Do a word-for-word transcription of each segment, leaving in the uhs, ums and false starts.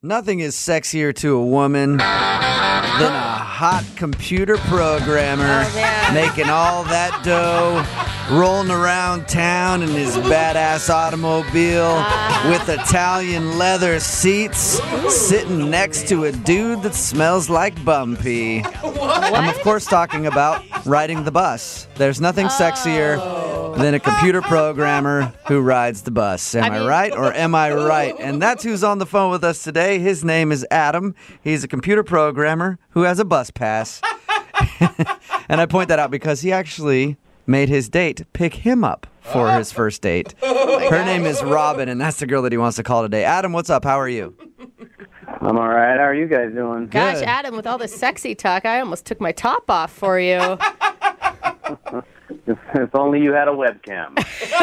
Nothing is sexier to a woman than a hot computer programmer Oh, making all that dough, rolling around town in his badass automobile with Italian leather seats, sitting next to a dude that smells like bum pee. I'm, of course, talking about riding the bus. There's nothing sexier than a computer programmer who rides the bus. Am I, I mean- right or am I right? And that's who's on the phone with us today. His name is Adam. He's a computer programmer who has a bus pass. And I point that out because he actually made his date pick him up for his first date. Her name is Robin, and that's the girl that he wants to call today. Adam, what's up? How are you? I'm all right. How are you guys doing? Gosh, Good. Adam, with all this sexy talk, I almost took my top off for you. If, if only you had a webcam.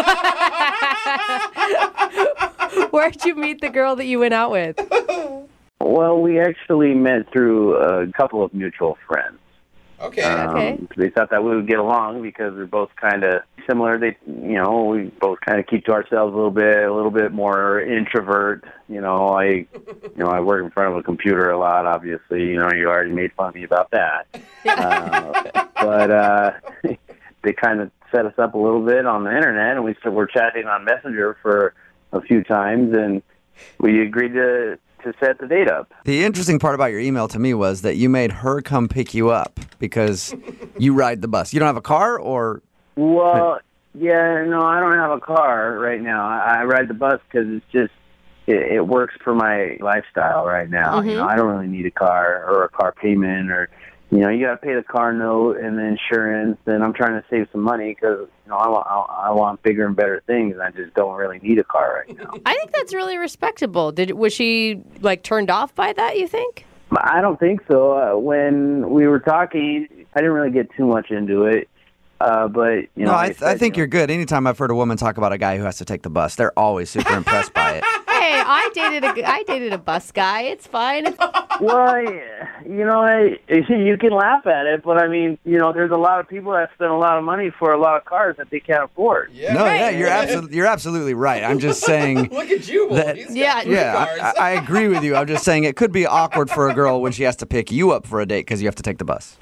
Where'd you meet the girl that you went out with? Well, we actually met through a couple of mutual friends. Okay. Um, Okay. They thought that we would get along because we're both kind of similar. They, you know, we both kind of keep to ourselves a little bit, a little bit more introvert. You know, I, you know, I work in front of a computer a lot. Obviously, you know, you already made fun of me about that. uh, but uh, they kind of set us up a little bit on the internet, and we still were chatting on Messenger for a few times, and we agreed to to set the date up. The interesting part about your email to me was that you made her come pick you up because you ride the bus. You don't have a car, or Well, yeah, no, I don't have a car right now. I, I ride the bus because it's just it, it works for my lifestyle right now. You know, I don't really need a car or a car payment, or you know, you got to pay the car note and the insurance. And I'm trying to save some money because you know I want I, I want bigger and better things, and I just don't really need a car right now. I think that's really respectable. Did was she like turned off by that, you think? I don't think so. Uh, when we were talking, I didn't really get too much into it. Uh, but you know, no? I, like th- I said, think you know, you're good. Anytime I've heard a woman talk about a guy who has to take the bus, they're always super impressed by it. Hey, I dated a I dated a bus guy. It's fine. It's, Well, yeah, you know, I, you can laugh at it, but I mean, you know, there's a lot of people that spend a lot of money for a lot of cars that they can't afford. Yeah. No, Right. yeah, you're absolutely you're absolutely right. I'm just saying. Look at you, Will. That- He's got Yeah. three Yeah, cars. I, I agree with you. I'm just saying it could be awkward for a girl when she has to pick you up for a date because you have to take the bus.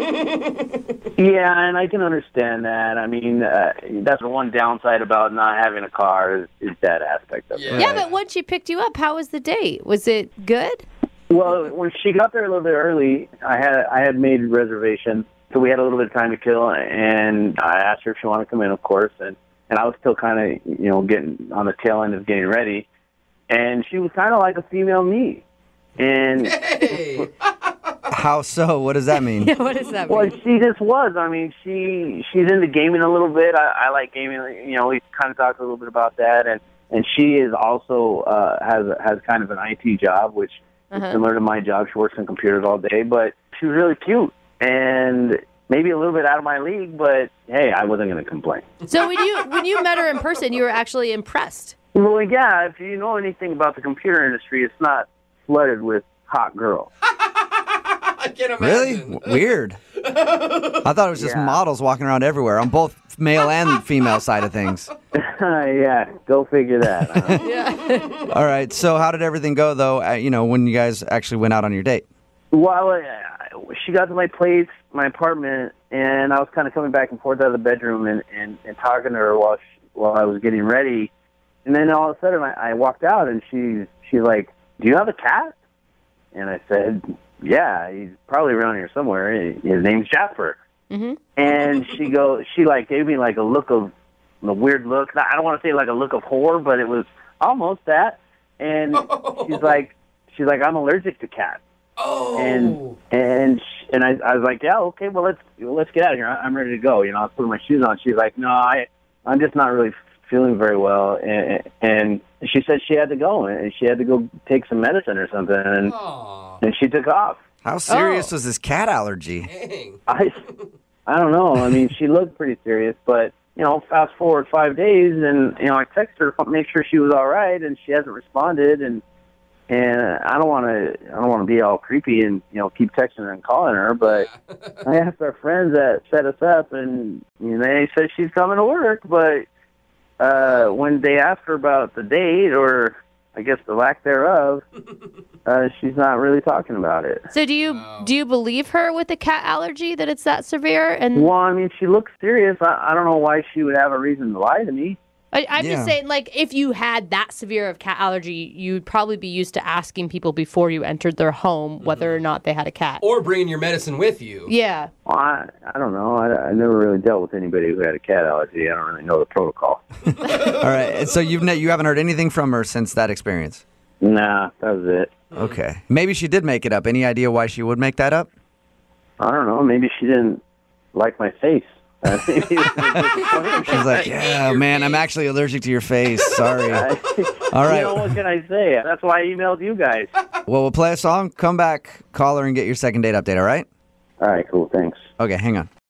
Yeah, and I can understand that. I mean, uh, that's the one downside about not having a car is, is that aspect of Yeah. it. yeah, but once she picked you up, how was the date? Was it good? Well, when she got there a little bit early, I had I had made reservations, so we had a little bit of time to kill, and I asked her if she wanted to come in, of course, and, and I was still kind of, you know, getting on the tail end of getting ready, and she was kind of like a female me. And Hey. How so? What does that mean? Yeah, what does that well, mean? she just was. I mean, she she's into gaming a little bit. I, I like gaming. You know, we kind of talked a little bit about that, and and she is also uh, has has kind of an I T job, which Uh-huh. is similar to my job. She works on computers all day, but she was really cute and maybe a little bit out of my league. But hey, I wasn't going to complain. So when you when you met her in person, you were actually impressed. Well, yeah. If you know anything about the computer industry, it's not flooded with hot girls. I can't Really? imagine. W- Weird. I thought it was just Yeah. models walking around everywhere on both male and female side of things. Yeah, go figure that. Huh? Yeah. All right. So how did everything go, though? Uh, you know, when you guys actually went out on your date? Well, uh, she got to my place, my apartment, and I was kind of coming back and forth out of the bedroom and, and, and talking to her while she, while I was getting ready. And then all of a sudden, I, I walked out, and she's she's like, "Do you have a cat?" And I said, "Yeah, he's probably around here somewhere. His name's Jasper." Mhm. And she goes, she like gave me like a look of a weird look. I don't want to say like a look of horror, but it was almost that. And she's like, she's like, "I'm allergic to cats." Oh. And and sh- and I, I was like, "Yeah, okay, well let's let's get out of here. I- I'm ready to go." You know, I was putting my shoes on. She's like, "No, I I'm just not really feeling very well." And, and she said she had to go and she had to go take some medicine or something, and Aw, and she took off. How serious Oh. was this cat allergy? dang. I I don't know. I mean, she looked pretty serious, but you know, fast forward five days, and you know, I texted her to make sure she was all right, and she hasn't responded, and. And I don't want to. I don't want to be all creepy and you know keep texting her and calling her. But I asked our friends that set us up, and you know, they said she's coming to work. But uh, when they asked her about the date or I guess the lack thereof, uh, she's not really talking about it. So do you do you believe her with the cat allergy that it's that severe? And Well, I mean, she looks serious. I, I don't know why she would have a reason to lie to me. I, I'm Yeah. just saying, like, if you had that severe of cat allergy, you'd probably be used to asking people before you entered their home whether or not they had a cat. Or bringing your medicine with you. Yeah. Well, I, I don't know. I, I never really dealt with anybody who had a cat allergy. I don't really know the protocol. All right. And so you've ne- you haven't heard anything from her since that experience? Nah, that was it. Okay. Maybe she did make it up. Any idea why she would make that up? I don't know. Maybe she didn't like my face. Uh, maybe it was disappointing. She's like, yeah, man, I'm actually allergic to your face. Sorry. All right. You know, what can I say? That's why I emailed you guys. Well, we'll play a song, come back, call her, and get your second date update, all right? All right, cool. Thanks. Okay, hang on.